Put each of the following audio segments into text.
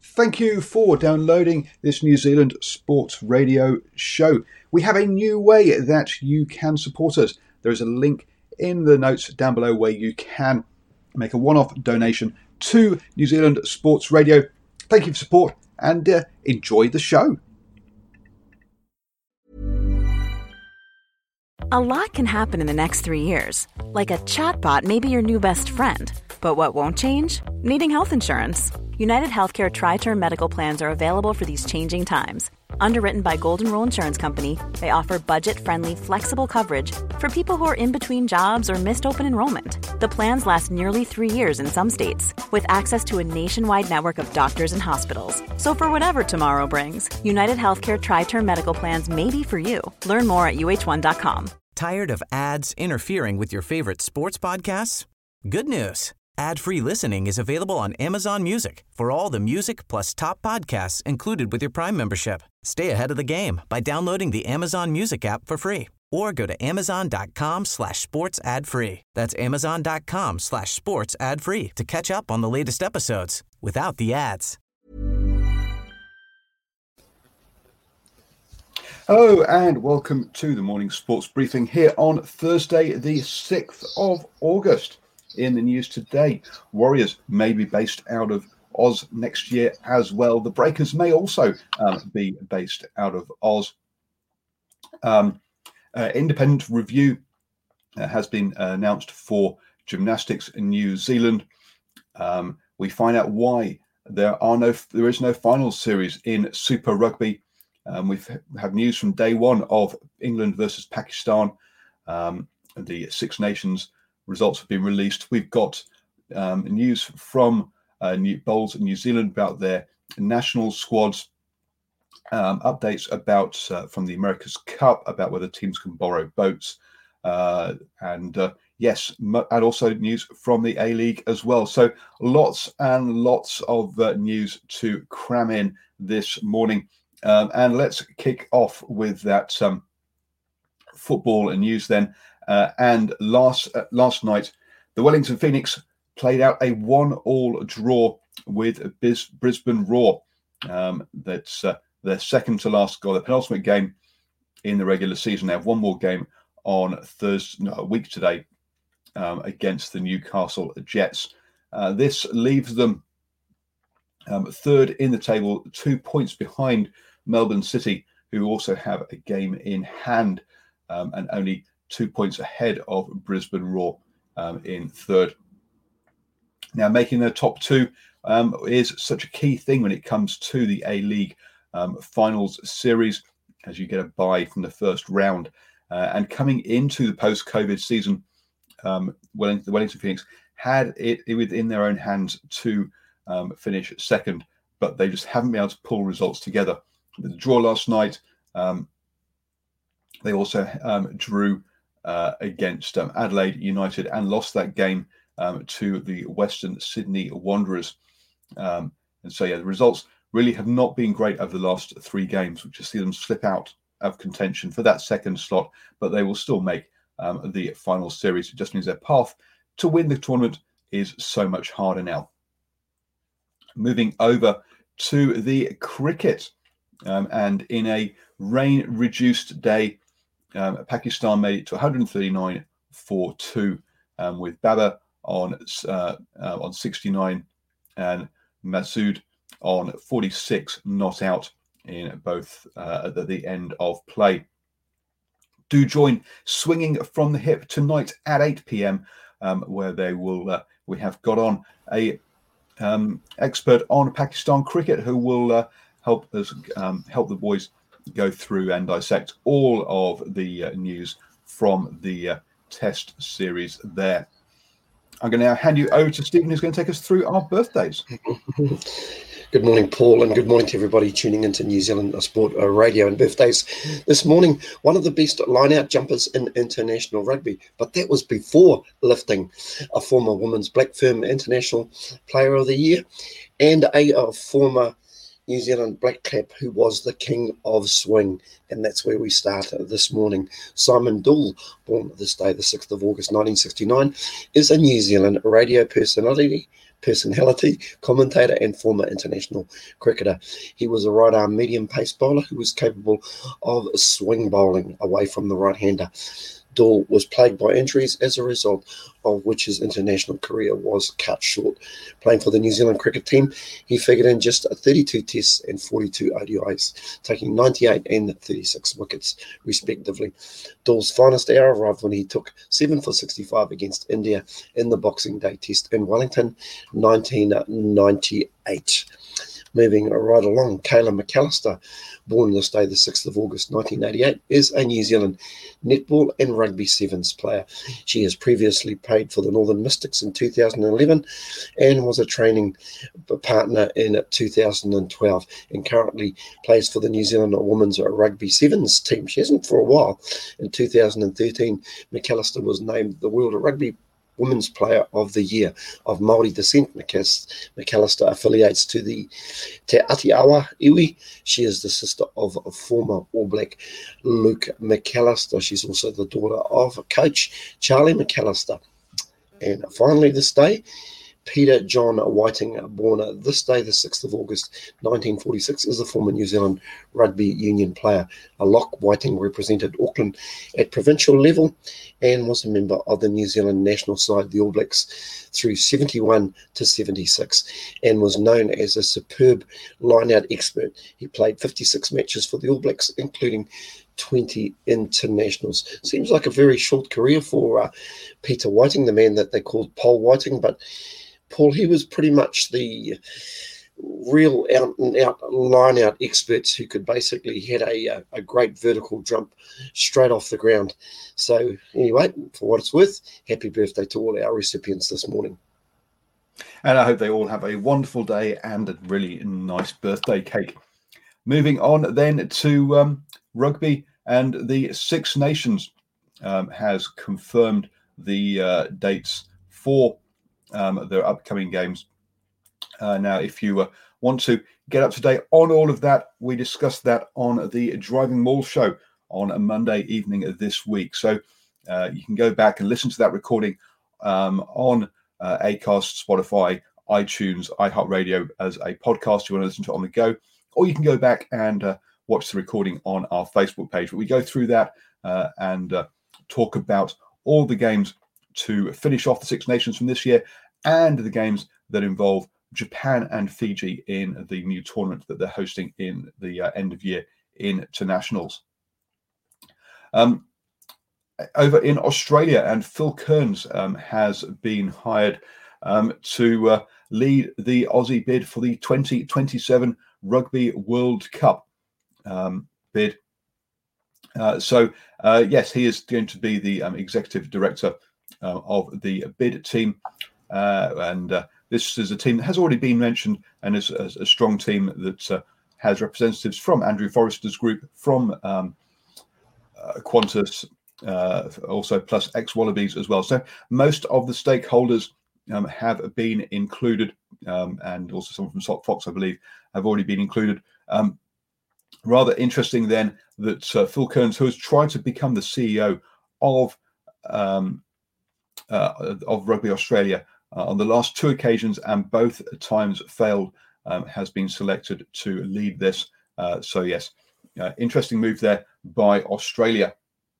Thank you for downloading this New Zealand Sports Radio show. We have a new way that you can support us. There is a link in the notes down below where you can make a one-off donation to New Zealand Sports Radio. Thank you for support and enjoy the show. A lot can happen in the next 3 years. Like a chatbot may be your new best friend. But what won't change? Needing health insurance. United Healthcare Tri-Term Medical Plans are available for these changing times. Underwritten by Golden Rule Insurance Company, they offer budget-friendly, flexible coverage for people who are in between jobs or missed open enrollment. The plans last nearly 3 years in some states, with access to a nationwide network of doctors and hospitals. So for whatever tomorrow brings, United Healthcare Tri-Term Medical Plans may be for you. Learn more at uh1.com. Tired of ads interfering with your favorite sports podcasts? Good news. Ad-free listening is available on Amazon Music for all the music plus top podcasts included with your Prime membership. Stay ahead of the game by downloading the Amazon Music app for free or go to amazon.com/sports ad free. That's amazon.com/sports ad free to catch up on the latest episodes without the ads. Hello and welcome to the morning sports briefing here on Thursday, the 6th of August. In the news today, Warriors may be based out of Oz next year as well. The Breakers may also be based out of Oz. Independent review has been announced for gymnastics in New Zealand. We find out why there is no final series in Super Rugby. We've had news from day one of England versus Pakistan. The Six Nations results have been released. We've got news from Bowls in New Zealand about their national squads, updates about from the America's Cup about whether teams can borrow boats, and also news from the A-League as well. So lots and lots of news to cram in this morning. And let's kick off with that football and news then. And last night, the Wellington Phoenix played out a 1-1 draw with Brisbane Roar. That's their second to last goal, the penultimate game in the regular season. They have one more game on a week today against the Newcastle Jets. This leaves them third in the table, 2 points behind Melbourne City, who also have a game in hand, and only 2 points ahead of Brisbane Roar in third. Now, making the top two is such a key thing when it comes to the A-League finals series, as you get a bye from the first round. And coming into the post-COVID season, the Wellington Phoenix had it within their own hands to finish second, but they just haven't been able to pull results together. The draw last night, they also drew against Adelaide United and lost that game to the Western Sydney Wanderers. The results really have not been great over the last three games, which has seen them slip out of contention for that second slot, but they will still make the final series. It just means their path to win the tournament is so much harder now. Moving over to the cricket, and in a rain-reduced day, Pakistan made it to 139 for 2, with Babar on 69 and Masood on 46 not out in both at the end of play. Do join Swinging from the Hip tonight at 8 p.m, where they will we have got on a expert on Pakistan cricket who will help the boys go through and dissect all of the news from the test series there. I'm going to now hand you over to Stephen, who's going to take us through our birthdays. Good morning, Paul, and good morning to everybody tuning into New Zealand Sport Radio and birthdays. This morning, one of the best line-out jumpers in international rugby, but that was before lifting a former Women's Black Firm International Player of the Year and a former New Zealand Black Cap who was the king of swing. And that's where we start this morning. Simon Doull, born this day, the 6th of August 1969, is a New Zealand radio personality, personality, commentator, and former international cricketer. He was a right-arm medium-pace bowler who was capable of swing bowling away from the right-hander. Doull was plagued by injuries, as a result of which his international career was cut short. Playing for the New Zealand cricket team, he figured in just 32 tests and 42 ODIs, taking 98 and 36 wickets, respectively. Doull's finest hour arrived when he took 7 for 65 against India in the Boxing Day Test in Wellington, 1998. Moving right along, Kayla McAllister, born this day, the 6th of August 1988, is a New Zealand netball and rugby sevens player. She has previously played for the Northern Mystics in 2011 and was a training partner in 2012, and currently plays for the New Zealand Women's Rugby Sevens team. She hasn't for a while. In 2013, McAllister was named the World Rugby Women's Player of the Year of Māori descent. McAllister affiliates to the Te Atiawa Iwi. She is the sister of former All Black Luke McAllister. She's also the daughter of coach Charlie McAllister. And finally this day, Peter John Whiting, born this day, the 6th of August 1946, is a former New Zealand rugby union player. A lock, Whiting represented Auckland at provincial level and was a member of the New Zealand national side, the All Blacks, through 71 to 76, and was known as a superb line-out expert. He played 56 matches for the All Blacks, including 20 internationals. Seems like a very short career for Peter Whiting, the man that they called Paul Whiting, but Paul, he was pretty much the real out-and-out line-out experts who could basically hit a great vertical jump straight off the ground. So anyway, for what it's worth, happy birthday to all our recipients this morning. And I hope they all have a wonderful day and a really nice birthday cake. Moving on then to rugby, and the Six Nations has confirmed the dates for their upcoming games. Now, if you want to get up to date on all of that, we discussed that on the Driving Maul show on a Monday evening of this week. So you can go back and listen to that recording on Acast, Spotify, iTunes, iHeartRadio as a podcast. You want to listen to it on the go, or you can go back and watch the recording on our Facebook page. But we go through that and talk about all the games to finish off the Six Nations from this year, and the games that involve Japan and Fiji in the new tournament that they're hosting in the end of year internationals. Over in Australia, and Phil Kearns has been hired to lead the Aussie bid for the 2027 Rugby World Cup bid. Yes, he is going to be the executive director of the bid team, and this is a team that has already been mentioned and is a strong team that has representatives from Andrew Forrester's group, from Qantas, also plus ex-Wallabies as well. So most of the stakeholders have been included, and also someone from Fox, I believe, have already been included. Rather interesting then that Phil Kearns, who has tried to become the CEO of Rugby Australia on the last two occasions and both times failed, has been selected to lead this. So yes, interesting move there by Australia.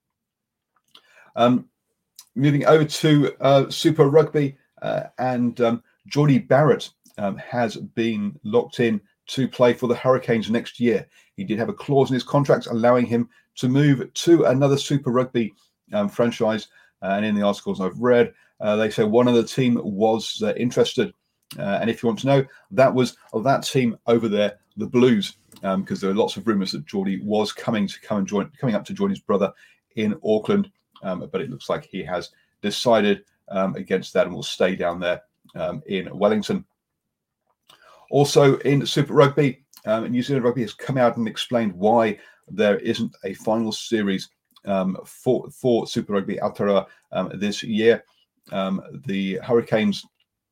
Moving over to Super Rugby, and Geordie Barrett has been locked in to play for the Hurricanes next year. He did have a clause in his contract allowing him to move to another Super Rugby franchise. And in the articles I've read, they say one of the team was interested. And if you want to know, that was that team over there, the Blues, because there are lots of rumours that Geordie was coming up to join his brother in Auckland. But it looks like he has decided against that and will stay down there in Wellington. Also in Super Rugby, New Zealand Rugby has come out and explained why there isn't a final series for Super Rugby Aotearoa this year. The Hurricanes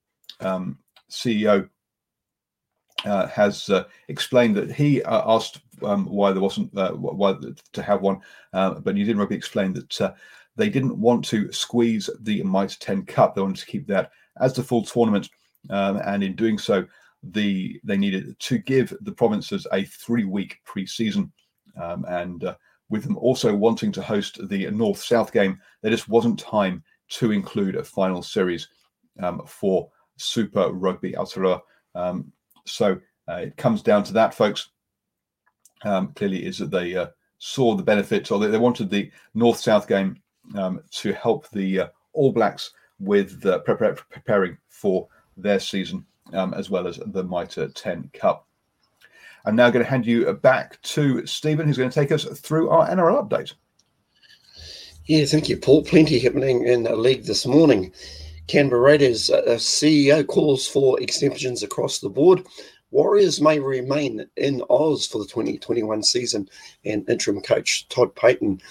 CEO has explained that he asked why there wasn't why to have one, but New Zealand Rugby explained that they didn't want to squeeze the Mitre 10 Cup. They wanted to keep that as the full tournament, and in doing so, they needed to give the provinces a 3-week pre-season, and with them also wanting to host the North-South game, there just wasn't time to include a final series for Super Rugby Aotearoa. So it comes down to that, folks. Clearly is that they saw the benefits, or they wanted the North-South game to help the All Blacks with preparing for their season, as well as the Mitre 10 Cup. I'm now going to hand you back to Stephen, who's going to take us through our NRL update. Yeah, thank you, Paul. Plenty happening in the league this morning. Canberra Raiders CEO calls for exemptions across the board. Warriors may remain in Oz for the 2021 season, and interim coach Todd Payten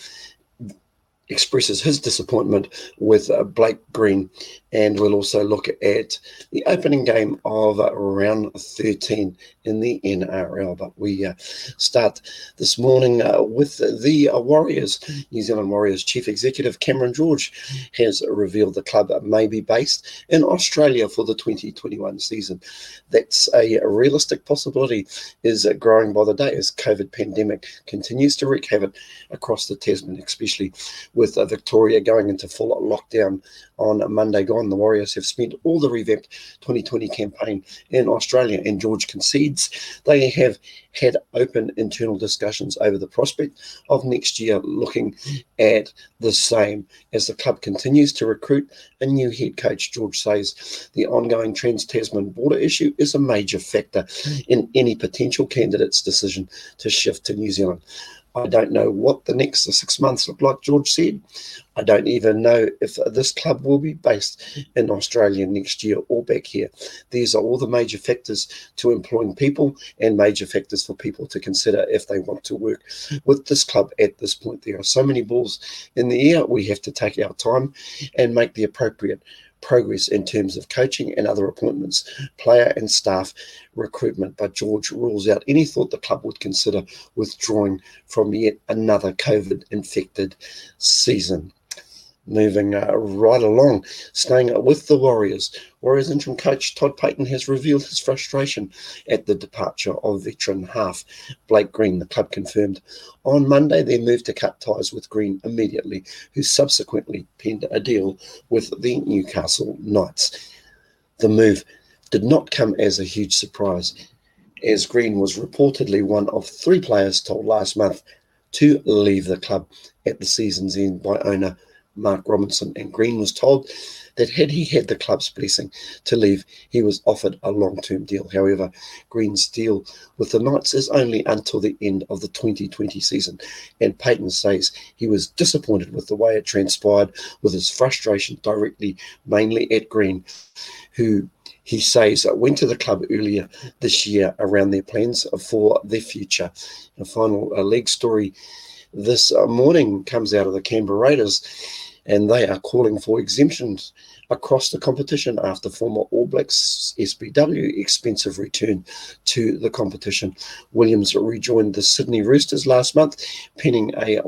expresses his disappointment with Blake Green. And we'll also look at the opening game of round 13 in the NRL. But we start this morning with the Warriors. New Zealand Warriors Chief Executive Cameron George has revealed the club may be based in Australia for the 2021 season. That's a realistic possibility, is growing by the day as COVID pandemic continues to wreak havoc across the Tasman, especially with Victoria going into full lockdown on Monday gone. The Warriors have spent all the revamped 2020 campaign in Australia, and George concedes they have had open internal discussions over the prospect of next year looking at the same. As the club continues to recruit a new head coach, George says the ongoing Trans-Tasman border issue is a major factor in any potential candidate's decision to shift to New Zealand. I don't know what the next 6 months look like, George said. I don't even know if this club will be based in Australia next year or back here. These are all the major factors to employing people and major factors for people to consider if they want to work with this club at this point. There are so many balls in the air. We have to take our time and make the appropriate progress in terms of coaching and other appointments, player and staff recruitment. But George rules out any thought the club would consider withdrawing from yet another COVID-infected season. Moving right along, staying with the Warriors. Warriors interim coach Todd Payten has revealed his frustration at the departure of veteran half Blake Green. The club confirmed on Monday their move to cut ties with Green immediately, who subsequently penned a deal with the Newcastle Knights. The move did not come as a huge surprise, as Green was reportedly one of 3 players told last month to leave the club at the season's end by owner Mark Robinson, and Green was told that had he had the club's blessing to leave, he was offered a long-term deal. However, Green's deal with the Knights is only until the end of the 2020 season, and Payten says he was disappointed with the way it transpired, with his frustration directly mainly at Green, who he says went to the club earlier this year around their plans for their future. A final leg story this morning comes out of the Canberra Raiders, and they are calling for exemptions across the competition after former All Blacks SBW expensive return to the competition. Williams rejoined the Sydney Roosters last month, penning a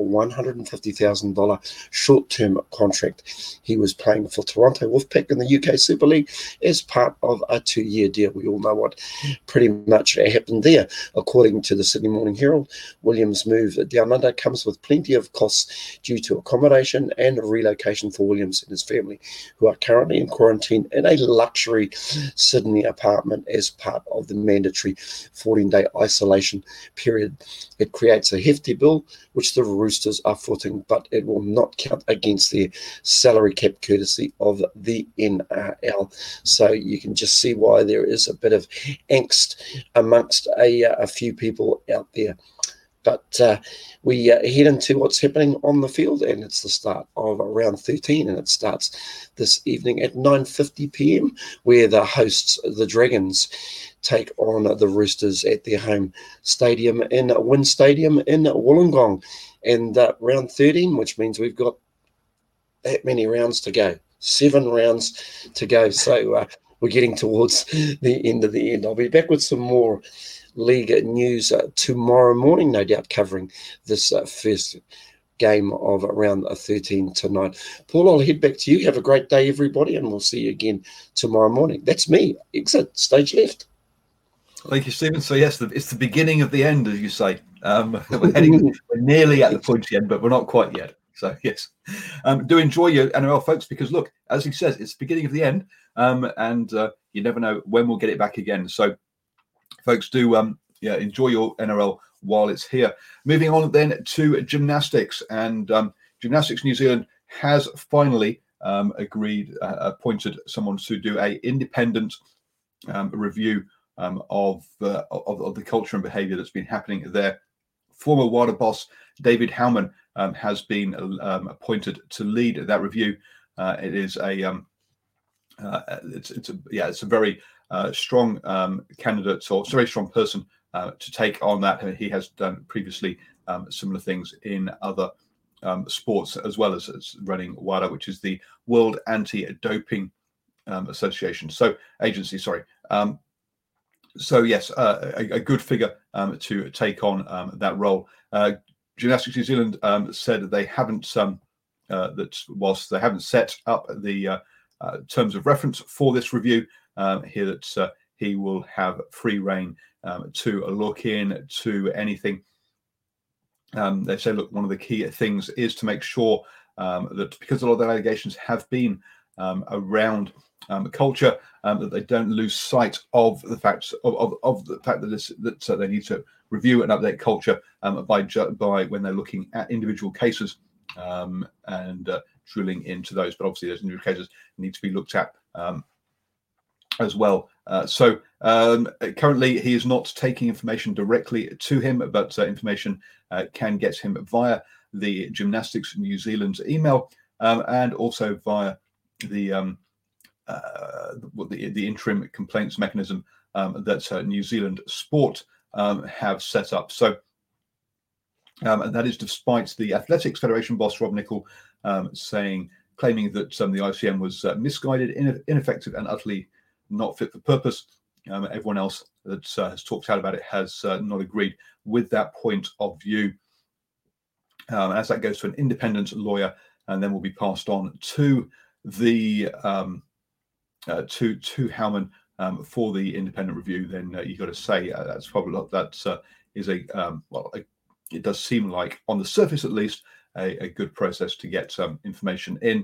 $150,000 short-term contract. He was playing for Toronto Wolfpack in the UK Super League as part of a 2-year deal. We all know what pretty much happened there. According to the Sydney Morning Herald, Williams' move down under comes with plenty of costs due to accommodation and relocation for Williams and his family, who are currently in quarantine in a luxury Sydney apartment as part of the mandatory 14-day isolation period. It creates a hefty bill, which the Roosters are footing, but it will not count against their salary cap courtesy of the NRL. So you can just see why there is a bit of angst amongst a few people out there. But we head into what's happening on the field, and it's the start of round 13, and it starts this evening at 9:50 p.m, where the hosts, the Dragons, take on the Roosters at their home stadium in Wynn Stadium in Wollongong. And round 13, which means we've got that many rounds to go, 7 rounds to go. So we're getting towards the end of the end. I'll be back with some more league news tomorrow morning, no doubt covering this first game of around 13 to 9. Paul, I'll head back to you. Have a great day, everybody, and we'll see you again tomorrow morning. That's me. Exit, stage left. Thank you, Stephen. So yes, it's the beginning of the end, as you say. We're nearly at the pointy end, but we're not quite yet. So yes, do enjoy your NRL, folks, because look, as he says, it's the beginning of the end, and you never know when we'll get it back again. So, folks, do enjoy your NRL while it's here. Moving on then to gymnastics, and Gymnastics New Zealand has finally appointed someone to do a independent review of the culture and behaviour that's been happening there. Former WADA boss David Howman has been appointed to lead that review. It is it's a very strong candidate, or a very strong person to take on that. He has done previously similar things in other sports, as well as running WADA, which is the World Anti-Doping Association. Agency. So yes, a good figure to take on that role. Gymnastics New Zealand said that they haven't that whilst they haven't set up the terms of reference for this review, here that he will have free rein to look into anything. They say, look, one of the key things is to make sure that, because a lot of the allegations have been around culture, that they don't lose sight of the fact that they need to review and update culture by when they're looking at individual cases and drilling into those. But obviously, those individual cases need to be looked at as well. Currently, he is not taking information directly to him, but information can get him via the Gymnastics New Zealand's email and also via the interim complaints mechanism that New Zealand Sport have set up. So and that is despite the Athletics Federation boss Rob Nichol claiming that the ICM was misguided, ineffective, and utterly not fit for purpose. Everyone else that has talked out about it has not agreed with that point of view. As that goes to an independent lawyer, and then will be passed on to the to Howman for the independent review, then you got to say that's probably is it does seem like, on the surface at least, a good process to get information in.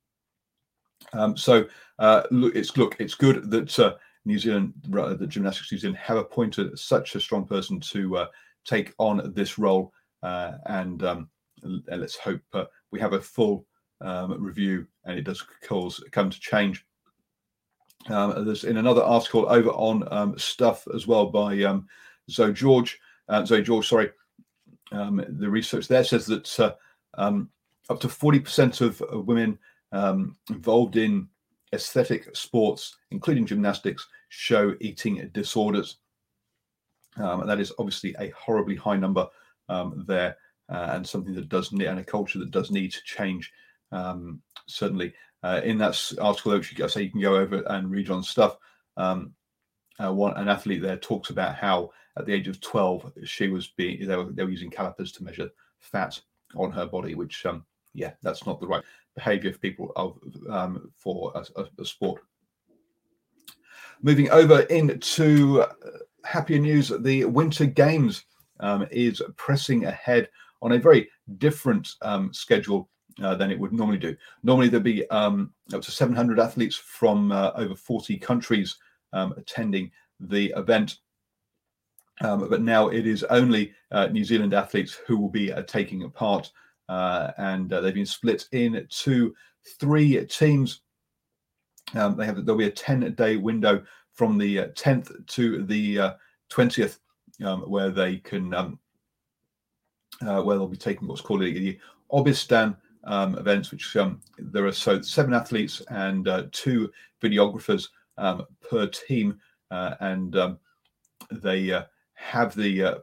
It's good that New Zealand, the Gymnastics New Zealand, have appointed such a strong person to take on this role, and let's hope we have a full review and it does come to change. There's in another article over on Stuff as well by Zoe George. The research there says that up to 40% of women involved in aesthetic sports, including gymnastics, show eating disorders. And that is obviously a horribly high number there, and something that does need, and a culture that does need to change. Certainly, in that article, which I say you can go over and read on Stuff. An athlete there talks about how at the age of 12 they were using calipers to measure fat on her body, which that's not the right behavior for people for a sport. Moving over into happier news, the Winter Games is pressing ahead on a very different schedule than it would normally do. Normally there'd be up to 700 athletes from over 40 countries attending the event. But now it is only New Zealand athletes who will be taking part, and they've been split into 3 teams. There'll be a 10-day window from the 10th to the 20th, where they can where they'll be taking what's called the Obistan events, which there are 7 athletes and 2 videographers per team, and they have the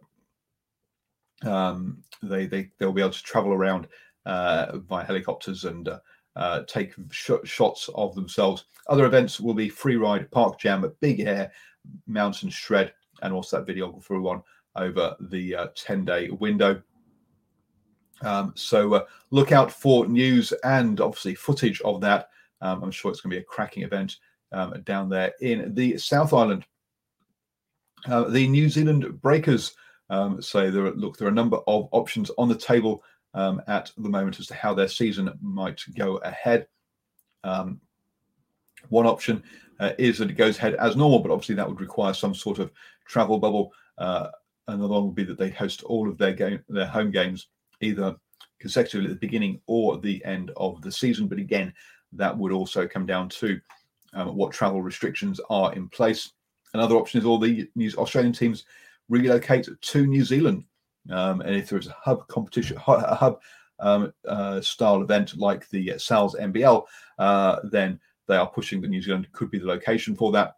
they'll be able to travel around via helicopters and take shots of themselves. Other events will be free ride, park jam, big air, mountain shred, and also that videographer one over the 10-day window. So look out for news and obviously footage of that. I'm sure it's going to be a cracking event down there in the South Island. The New Zealand Breakers say there are a number of options on the table at the moment as to how their season might go ahead. One option is that it goes ahead as normal, but obviously that would require some sort of travel bubble. Another one would be that they host all of their home games either consecutively at the beginning or the end of the season. But again, that would also come down to what travel restrictions are in place. Another option is all the Australian teams relocate to New Zealand. And if there is a hub competition, style event like the Sal's NBL, then they are pushing that New Zealand could be the location for that.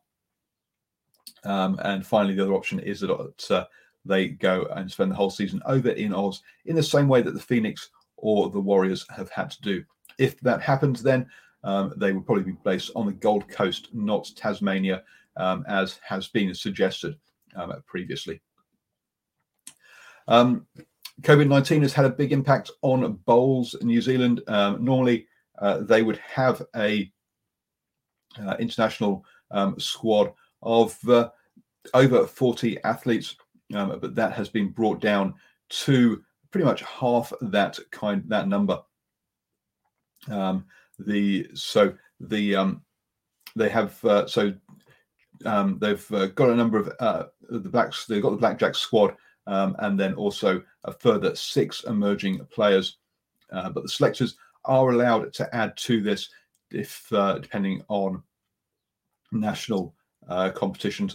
And finally, the other option is that they go and spend the whole season over in Oz in the same way that the Phoenix or the Warriors have had to do. If that happens, then they would probably be based on the Gold Coast, not Tasmania, as has been suggested previously. COVID-19 has had a big impact on bowls in New Zealand. Normally, they would have a international squad of over 40 athletes, but that has been brought down to pretty much half that number. They've got a number of the Blacks. They've got the Blackjack squad, and then also a further 6 emerging players. But the selectors are allowed to add to this if, depending on national competitions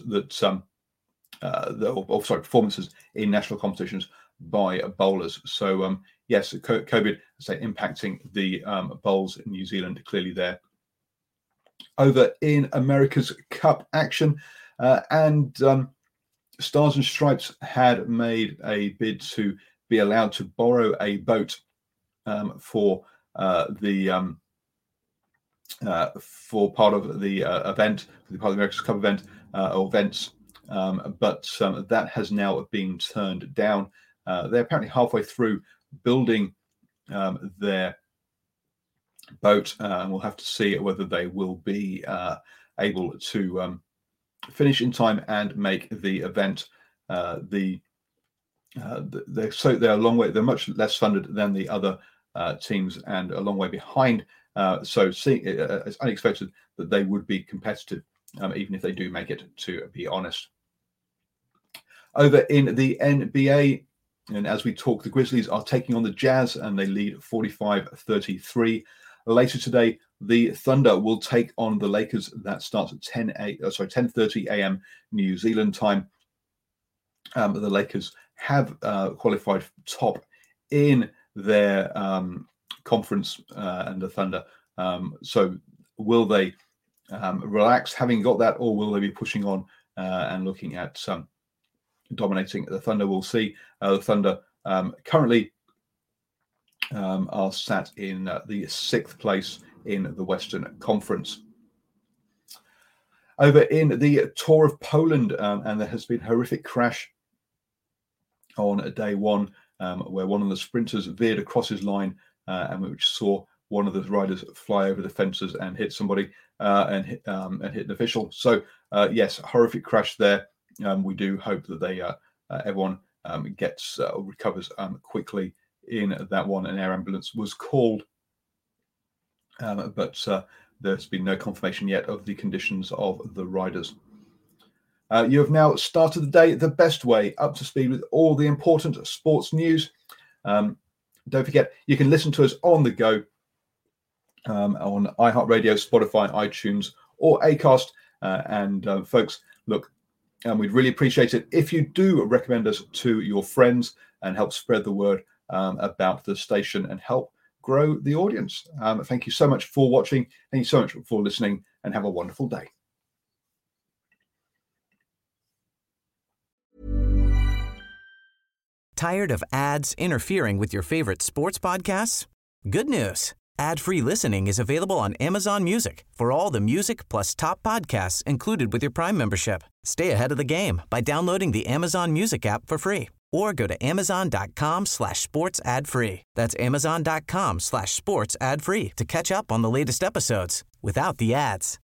performances in national competitions by bowlers. So yes, COVID, impacting the bowls in New Zealand clearly there. Over in America's Cup action, and Stars and Stripes had made a bid to be allowed to borrow a boat for part of the event, for the part of the America's Cup event or events, but that has now been turned down. They're apparently halfway through building their boat, and we'll have to see whether they will be able to finish in time and make the event. They're a long way. They're much less funded than the other teams and a long way behind. So it's unexpected that they would be competitive, even if they do make it, to be honest. Over in the NBA, and as we talk, the Grizzlies are taking on the Jazz, and they lead 45-33. Later today, the Thunder will take on the Lakers. That starts at 10:30 a.m. New Zealand time. The Lakers have qualified top in their conference, and the Thunder. So will they relax having got that, or will they be pushing on and looking at dominating the Thunder? We'll see. The Thunder currently are sat in the 6th place in the Western Conference. Over in the Tour of Poland, and there has been a horrific crash on day one, where one of the sprinters veered across his line, and which saw one of the riders fly over the fences and hit somebody and hit an official. So yes, horrific crash there. We do hope that everyone recovers quickly in that one. An air ambulance was called, but there's been no confirmation yet of the conditions of the riders. You have now started the day the best way, up to speed with all the important sports news. Don't forget, you can listen to us on the go on iHeartRadio, Spotify, iTunes, or Acast. And folks, look, we'd really appreciate it if you do recommend us to your friends and help spread the word about the station and help grow the audience. Thank you so much for watching. Thank you so much for listening, and have a wonderful day. Tired of ads interfering with your favorite sports podcasts? Good news. Ad-free listening is available on Amazon Music for all the music plus top podcasts included with your Prime membership. Stay ahead of the game by downloading the Amazon Music app for free or go to amazon.com/sports ad free. That's amazon.com/sports ad free to catch up on the latest episodes without the ads.